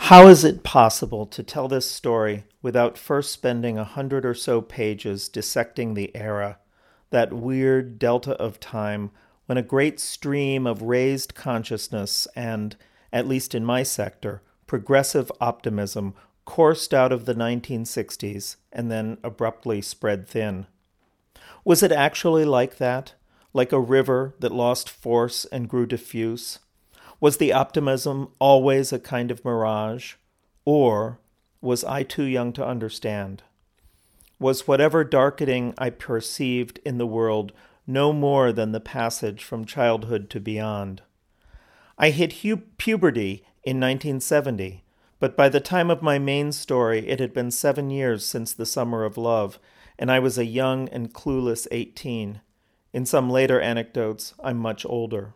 How is it possible to tell this story without first spending 100 or so pages dissecting the era, that weird delta of time when a great stream of raised consciousness and, at least in my sector, progressive optimism coursed out of the 1960s and then abruptly spread thin? Was it actually like that? Like a river that lost force and grew diffuse? Was the optimism always a kind of mirage? Or was I too young to understand? Was whatever darkening I perceived in the world no more than the passage from childhood to beyond? I hit puberty in 1970, but by the time of my main story it had been 7 years since the Summer of Love, and I was a young and clueless 18. In some later anecdotes, I'm much older.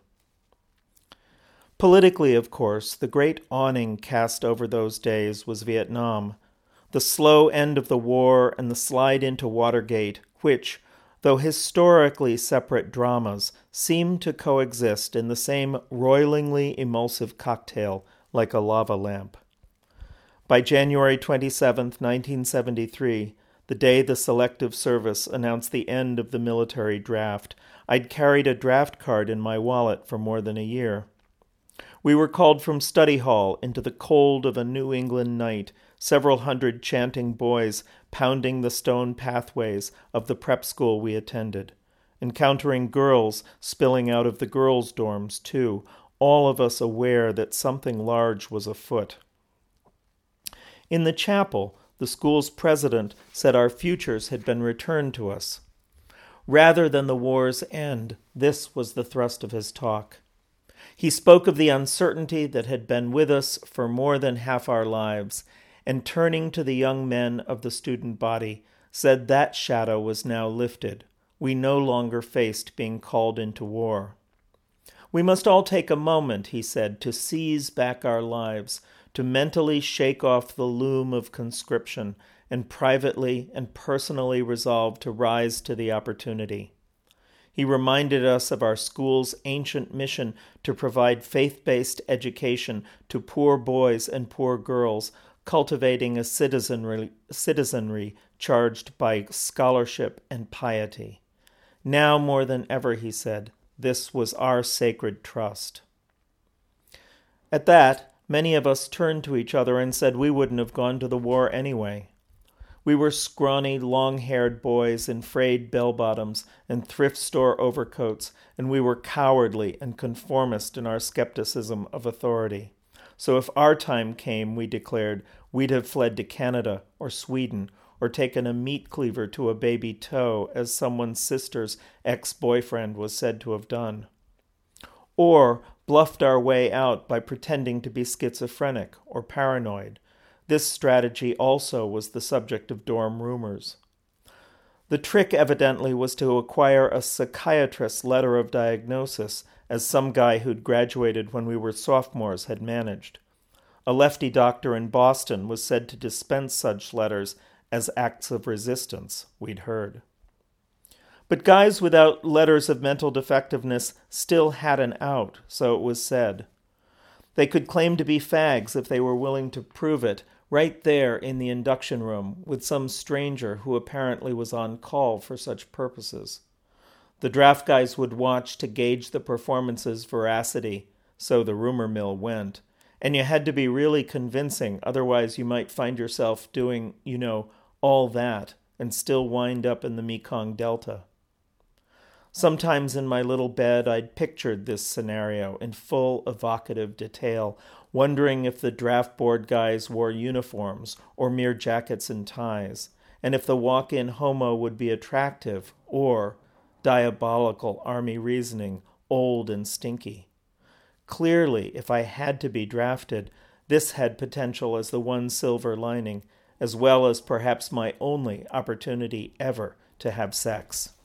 Politically, of course, the great awning cast over those days was Vietnam, the slow end of the war and the slide into Watergate, which, though historically separate dramas, seemed to coexist in the same roilingly emulsive cocktail like a lava lamp. By January 27, 1973, the day the Selective Service announced the end of the military draft, I'd carried a draft card in my wallet for more than a year. We were called from study hall into the cold of a New England night, several hundred chanting boys pounding the stone pathways of the prep school we attended, encountering girls spilling out of the girls' dorms too, all of us aware that something large was afoot. In the chapel, the school's president said our futures had been returned to us. Rather than the war's end, this was the thrust of his talk. He spoke of the uncertainty that had been with us for more than half our lives, and turning to the young men of the student body, said that shadow was now lifted. We no longer faced being called into war. We must all take a moment, he said, to seize back our lives, to mentally shake off the loom of conscription, and privately and personally resolve to rise to the opportunity. He reminded us of our school's ancient mission to provide faith-based education to poor boys and poor girls, cultivating a citizenry charged by scholarship and piety. Now more than ever, he said, this was our sacred trust. At that, many of us turned to each other and said we wouldn't have gone to the war anyway. We were scrawny, long-haired boys in frayed bell-bottoms and thrift store overcoats, and we were cowardly and conformist in our skepticism of authority. So if our time came, we declared, we'd have fled to Canada or Sweden or taken a meat cleaver to a baby toe, as someone's sister's ex-boyfriend was said to have done. Or bluffed our way out by pretending to be schizophrenic or paranoid. This strategy also was the subject of dorm rumors. The trick evidently was to acquire a psychiatrist's letter of diagnosis, as some guy who'd graduated when we were sophomores had managed. A lefty doctor in Boston was said to dispense such letters as acts of resistance, we'd heard. But guys without letters of mental defectiveness still had an out, so it was said. They could claim to be fags if they were willing to prove it, right there in the induction room with some stranger who apparently was on call for such purposes. The draft guys would watch to gauge the performance's veracity, so the rumor mill went, and you had to be really convincing, otherwise you might find yourself doing, all that, and still wind up in the Mekong Delta. Sometimes in my little bed I'd pictured this scenario in full evocative detail, wondering if the draft board guys wore uniforms or mere jackets and ties, and if the walk-in homo would be attractive or, diabolical army reasoning, old and stinky. Clearly, if I had to be drafted, this had potential as the one silver lining, as well as perhaps my only opportunity ever to have sex.